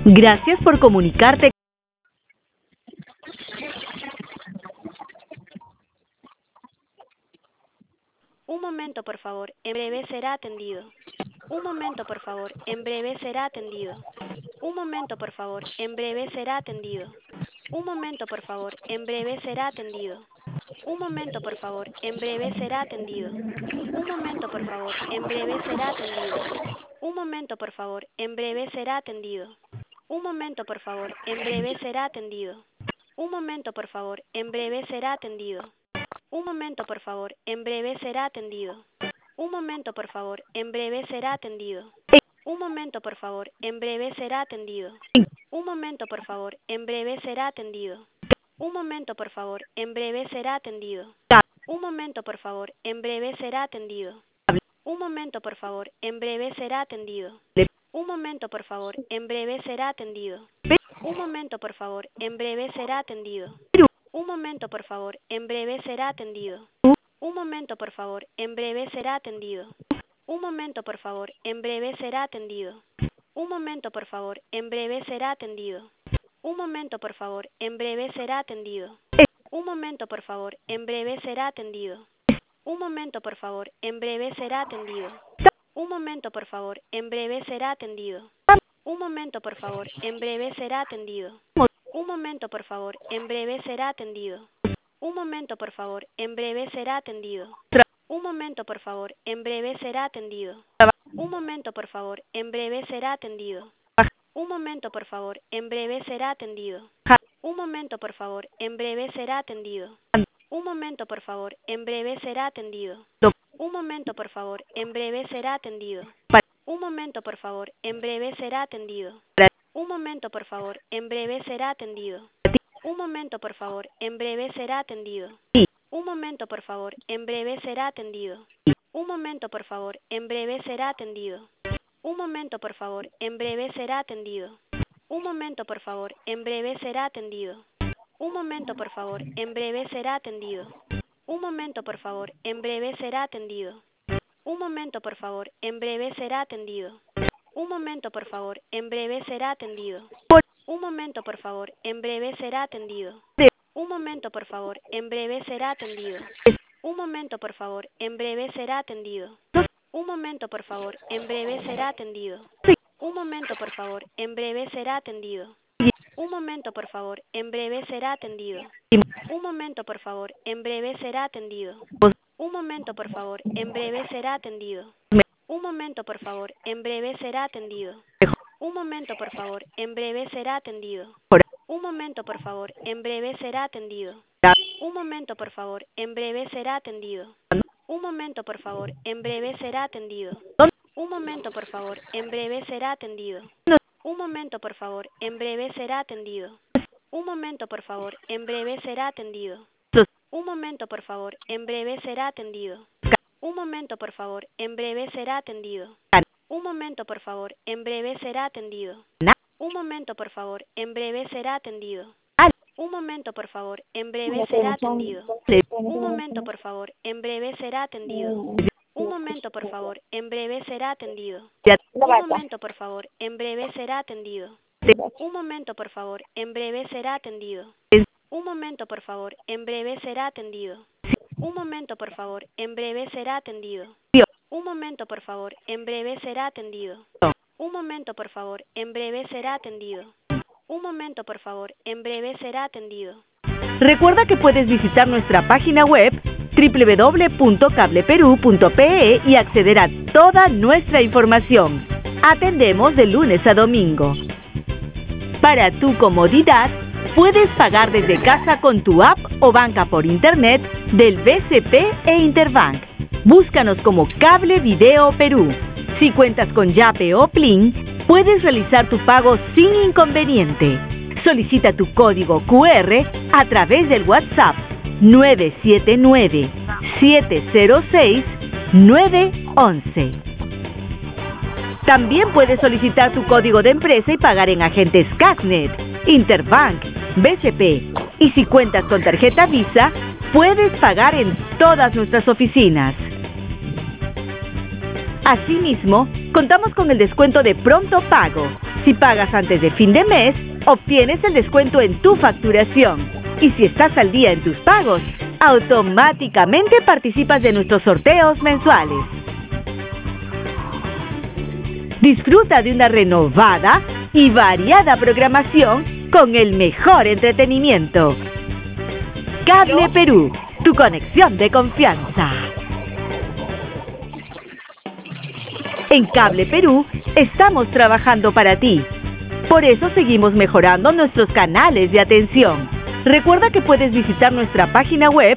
Gracias por comunicarte. Un momento, por favor. En breve será atendido. Un momento, por favor. En breve será atendido. Un momento, por favor. En breve será atendido. Un momento, por favor. En breve será atendido. Un momento, por favor. En breve será atendido. Un momento, por favor. En breve será atendido. Un momento, por favor. En breve será atendido. Un momento, por favor. En breve será atendido. Un momento, por favor. En breve será atendido. Un momento, por favor. En breve será atendido. Un momento, por favor. En breve será atendido. Un momento, por favor. En breve será atendido. Un momento, por favor. En breve será atendido. Un momento, por favor. En breve será atendido. Un momento, por favor. En breve será atendido. Un momento, por favor. En breve será atendido. Un momento, por favor. En breve será atendido. Un momento, por favor. En breve será atendido. Un momento, por favor. En breve será atendido. Un momento, por favor. En breve será atendido. Un momento, por favor. En breve será atendido. Un momento, por favor. En breve será atendido. Un momento, por favor. En breve será atendido. Un momento, por favor. En breve será atendido. Un momento, por favor. En breve será atendido. Un momento, por favor. En breve será atendido. Un momento, por favor. En breve será atendido. Un momento, por favor. En breve será atendido. Un momento, por favor. En breve será atendido. Un momento, por favor. En breve será atendido. Un momento, por favor. En breve será atendido. Un momento, por favor. En breve será atendido. Un momento, por favor. En breve será atendido. Un momento, por favor. En breve será atendido. Un momento, por favor. En breve será atendido. Un momento, por favor. En breve será atendido. Un momento, por favor. En breve será atendido. Un momento, por favor. En breve será atendido. Un momento, por favor. En breve será atendido. Un momento, por favor. En breve será atendido. Un momento, por favor. En breve será atendido. Un momento, por favor. En breve será atendido. Un momento, por favor. En breve será atendido. Un momento, por favor. En breve será atendido. Un momento, por favor. En breve será atendido. Un momento, por favor. En breve será atendido. Un momento, por favor. En breve será atendido. Un momento, por favor. En breve será atendido. Un momento, por favor. En breve será atendido. Un momento, por favor. En breve será atendido. Un momento, por favor. En breve será atendido. Un momento, por favor. En breve será atendido. Un momento, por favor. En breve será atendido. Un momento, por favor. En breve será atendido. Un momento, por favor. En breve será atendido. Un momento, por favor. En breve será atendido. Un momento, por favor. En breve será atendido. Un momento, por favor. En breve será atendido. Un momento, por favor. En breve será atendido. Un momento, por favor. En breve será atendido. Un momento, por favor. En breve será atendido. Un momento, por favor. En breve será atendido. Un momento, por favor. En breve será atendido. Un momento, por favor. En breve será atendido. Un momento, por favor. En breve será atendido. Un momento, por favor. En breve será atendido. Un momento, por favor. En breve será atendido. Un momento, por favor. En breve será atendido. Un momento, por favor. En breve será atendido. Un momento, por favor. En breve será atendido. Un momento, por favor. En breve será atendido. Un momento, por favor. En breve será atendido. Un momento, por favor. En breve será atendido. Un momento, por favor. En breve será atendido. Un momento, por favor. En breve será atendido. Un momento, por favor. En breve será atendido. Recuerda que puedes visitar nuestra página web www.cableperu.pe y acceder a toda nuestra información. Atendemos de lunes a domingo. Para tu comodidad, puedes pagar desde casa con tu app o banca por internet del BCP e Interbank. Búscanos como Cable Video Perú. Si cuentas con Yape o Plin, puedes realizar tu pago sin inconveniente. Solicita tu código QR a través del WhatsApp 979-706-911. También puedes solicitar tu código de empresa y pagar en agentes Cashnet, Interbank, BCP. Y si cuentas con tarjeta Visa, puedes pagar en todas nuestras oficinas. Asimismo, contamos con el descuento de Pronto Pago. Si pagas antes de fin de mes, obtienes el descuento en tu facturación. Y si estás al día en tus pagos, automáticamente participas de nuestros sorteos mensuales. Disfruta de una renovada y variada programación con el mejor entretenimiento. Cable Perú, tu conexión de confianza. En Cable Perú estamos trabajando para ti. Por eso seguimos mejorando nuestros canales de atención. Recuerda que puedes visitar nuestra página web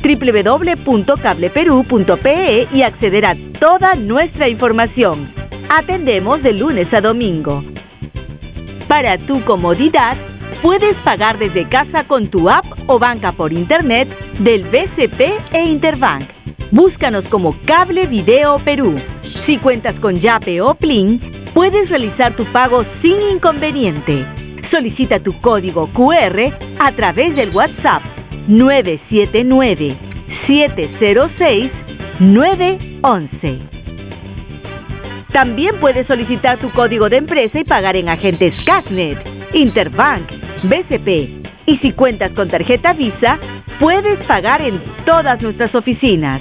www.cableperu.pe y acceder a toda nuestra información. Atendemos de lunes a domingo. Para tu comodidad, puedes pagar desde casa con tu app o banca por internet del BCP e Interbank. Búscanos como Cable Video Perú. Si cuentas con Yape o Plin, puedes realizar tu pago sin inconveniente. Solicita tu código QR a través del WhatsApp 979-706-911. También puedes solicitar tu código de empresa y pagar en agentes Casnet, Interbank, BCP. Y si cuentas con tarjeta Visa, puedes pagar en todas nuestras oficinas.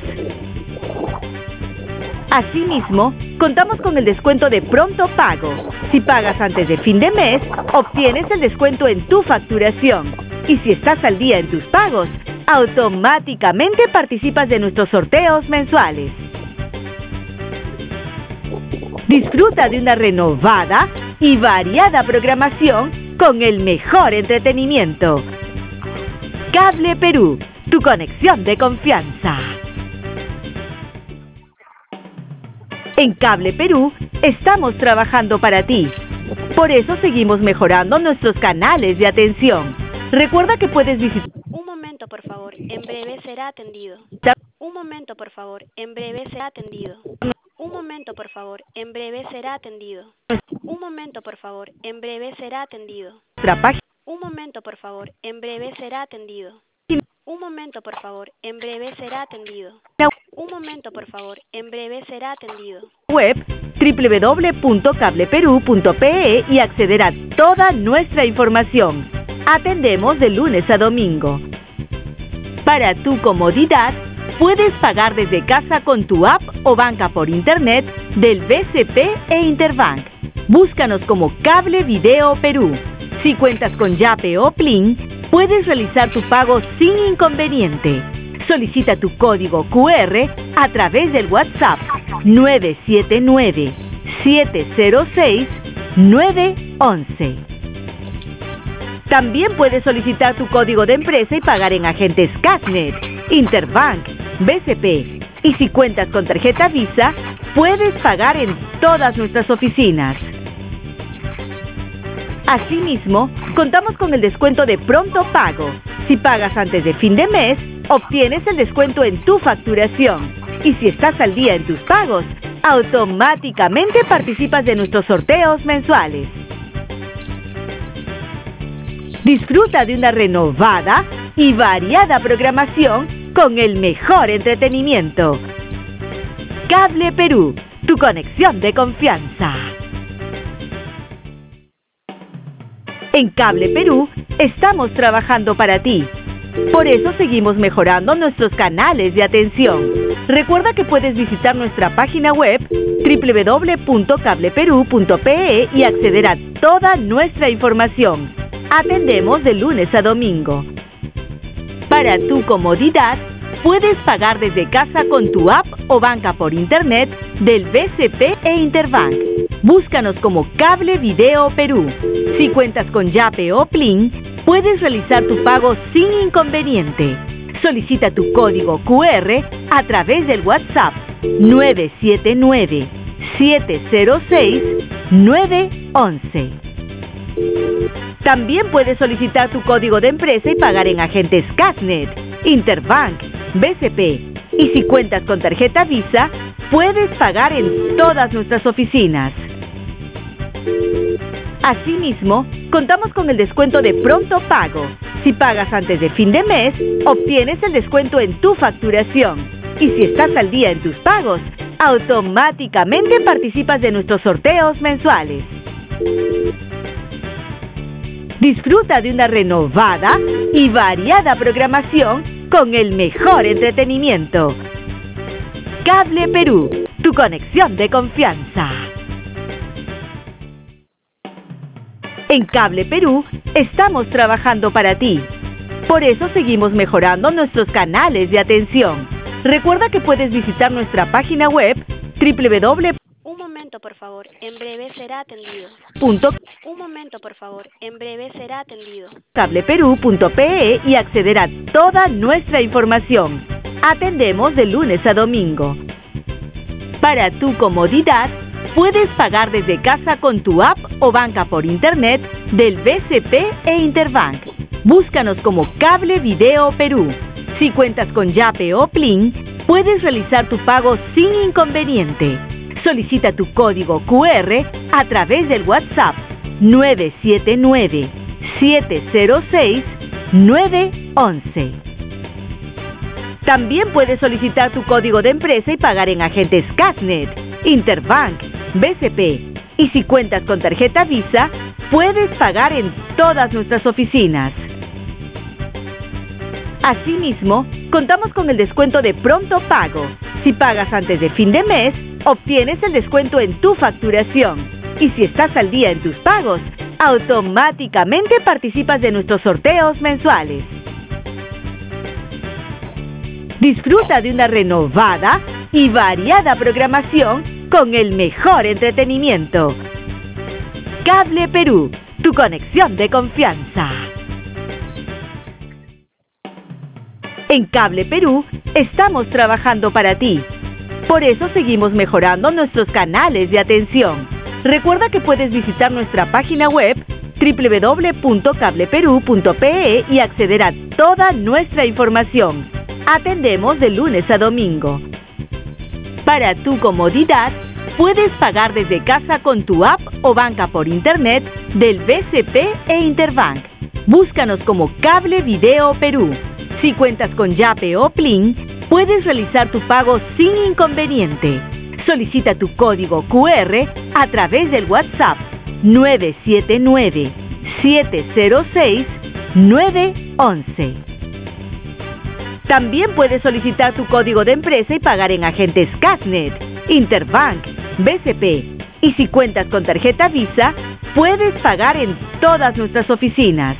Asimismo, contamos con el descuento de pronto pago. Si pagas antes de fin de mes, obtienes el descuento en tu facturación. Y si estás al día en tus pagos, automáticamente participas de nuestros sorteos mensuales. Disfruta de una renovada y variada programación con el mejor entretenimiento. Cable Perú, tu conexión de confianza. En Cable Perú estamos trabajando para ti. Por eso seguimos mejorando nuestros canales de atención. Recuerda que puedes visitar... Un momento, por favor. En breve será atendido. Un momento, por favor. En breve será atendido. Un momento, por favor. En breve será atendido. Un momento, por favor. En breve será atendido. Un momento, por favor. En breve será atendido. Un momento, por favor. En breve será atendido. Un momento, por favor. En breve será atendido. Web www.cableperu.pe y acceder a toda nuestra información. Atendemos de lunes a domingo. Para tu comodidad, puedes pagar desde casa con tu app o banca por internet del BCP e Interbank. Búscanos como Cable Video Perú. Si cuentas con Yape o Plin, puedes realizar tu pago sin inconveniente. Solicita tu código QR a través del WhatsApp 979-706-911. También puedes solicitar tu código de empresa y pagar en agentes Casnet, Interbank, BCP. Y si cuentas con tarjeta Visa, puedes pagar en todas nuestras oficinas. Asimismo, contamos con el descuento de pronto pago. Si pagas antes de fin de mes, obtienes el descuento en tu facturación. Y si estás al día en tus pagos, automáticamente participas de nuestros sorteos mensuales. Disfruta de una renovada y variada programación con el mejor entretenimiento. Cable Perú, tu conexión de confianza. En Cable Perú estamos trabajando para ti. Por eso seguimos mejorando nuestros canales de atención. Recuerda que puedes visitar nuestra página web www.cableperu.pe y acceder a toda nuestra información. Atendemos de lunes a domingo. Para tu comodidad, puedes pagar desde casa con tu app o banca por internet del BCP e Interbank. Búscanos como Cable Video Perú. Si cuentas con Yape o Plin, puedes realizar tu pago sin inconveniente. Solicita tu código QR a través del WhatsApp 979-706-911. También puedes solicitar tu código de empresa y pagar en agentes Casnet, Interbank, BCP. Y si cuentas con tarjeta Visa, puedes pagar en todas nuestras oficinas. Asimismo, contamos con el descuento de pronto pago. Si pagas antes de fin de mes, obtienes el descuento en tu facturación. Y si estás al día en tus pagos, automáticamente participas de nuestros sorteos mensuales. Disfruta de una renovada y variada programación con el mejor entretenimiento. Cable Perú, tu conexión de confianza. En Cable Perú estamos trabajando para ti. Por eso seguimos mejorando nuestros canales de atención. Recuerda que puedes visitar nuestra página web www. Un momento, por favor. En breve será atendido. Un momento, por favor. En breve será atendido. Cableperú.pe y acceder a toda nuestra información. Atendemos de lunes a domingo. Para tu comodidad, puedes pagar desde casa con tu app o banca por internet del BCP e Interbank. Búscanos como Cable Video Perú. Si cuentas con Yape o Plin, puedes realizar tu pago sin inconveniente. Solicita tu código QR a través del WhatsApp 979-706-911. También puedes solicitar tu código de empresa y pagar en agentes Casnet, Interbank, BCP. Y si cuentas con tarjeta Visa, puedes pagar en todas nuestras oficinas. Asimismo, contamos con el descuento de pronto pago. Si pagas antes de fin de mes, obtienes el descuento en tu facturación. Y si estás al día en tus pagos, automáticamente participas de nuestros sorteos mensuales. Disfruta de una renovada y variada programación con el mejor entretenimiento. Cable Perú, tu conexión de confianza. En Cable Perú estamos trabajando para ti. Por eso seguimos mejorando nuestros canales de atención. Recuerda que puedes visitar nuestra página web www.cableperú.pe y acceder a toda nuestra información. Atendemos de lunes a domingo. Para tu comodidad, puedes pagar desde casa con tu app o banca por internet del BCP e Interbank. Búscanos como Cable Video Perú. Si cuentas con Yape o Plin, puedes realizar tu pago sin inconveniente. Solicita tu código QR a través del WhatsApp 979-706-911. También puedes solicitar tu código de empresa y pagar en agentes Casnet, Interbank, BCP. Y si cuentas con tarjeta Visa, puedes pagar en todas nuestras oficinas.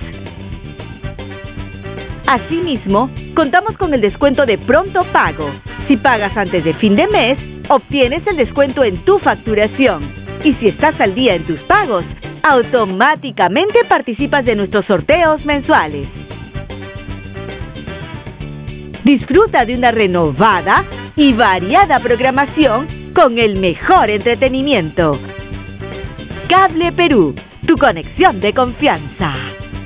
Asimismo, contamos con el descuento de pronto pago. Si pagas antes de fin de mes, obtienes el descuento en tu facturación. Y si estás al día en tus pagos, automáticamente participas de nuestros sorteos mensuales. Disfruta de una renovada y variada programación con el mejor entretenimiento. Cable Perú, tu conexión de confianza.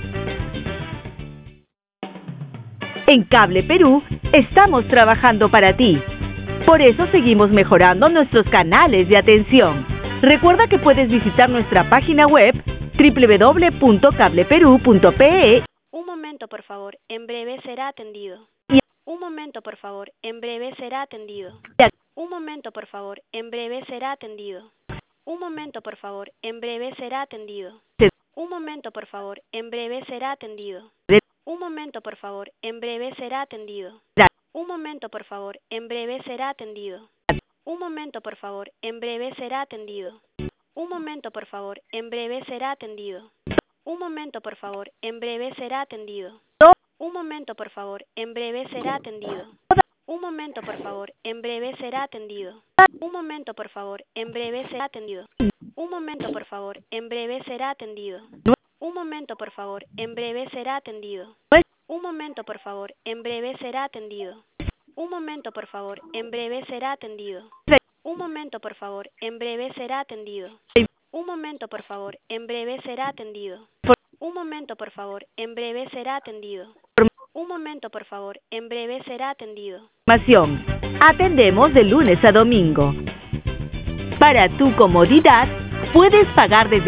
En Cable Perú estamos trabajando para ti. Por eso seguimos mejorando nuestros canales de atención. Recuerda que puedes visitar nuestra página web www.cableperú.pe. Un momento, por favor. En breve será atendido. Un momento, por favor. En breve será atendido. Un momento, por favor. En breve será atendido. Un momento, por favor. En breve será atendido. Un momento, por favor. En breve será atendido. Un momento, por favor. En breve será atendido. Un momento, por favor. En breve será atendido. Un momento, por favor. En breve será atendido. Un momento, por favor. En breve será atendido. Un momento, por favor. En breve será atendido. Un momento, por favor. En breve será atendido. Un momento, por favor. En breve será atendido. Un momento, por favor. En breve será atendido. Un momento, por favor. En breve será atendido. Un momento, por favor. En breve será atendido. Un momento, por favor. En breve será atendido. Un momento, por favor. En breve será atendido. Un momento, por favor. En breve será atendido. Un momento, por favor. En breve será atendido. Un momento, por favor. En breve será atendido. Un momento, por favor. En breve será atendido. Atendemos de lunes a domingo. Para tu comodidad, puedes pagar desde